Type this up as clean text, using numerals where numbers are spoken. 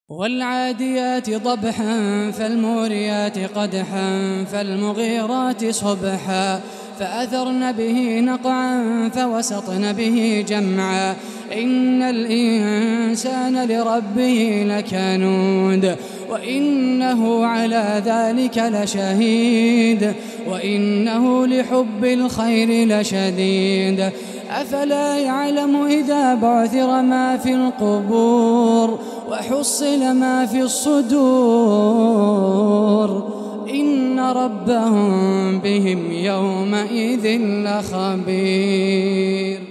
والعاديات ضبحا فالموريات قدحا فالمغيرات صبحا فأثرن به نقعا فوسطن به جمعا إن الإنسان لربه لكنود وإنه على ذلك لشهيد وإنه لحب الخير لشديد أفلا يعلم إذا بعثر ما في القبور وحصل ما في الصدور إن ربهم بهم يومئذ لخبير.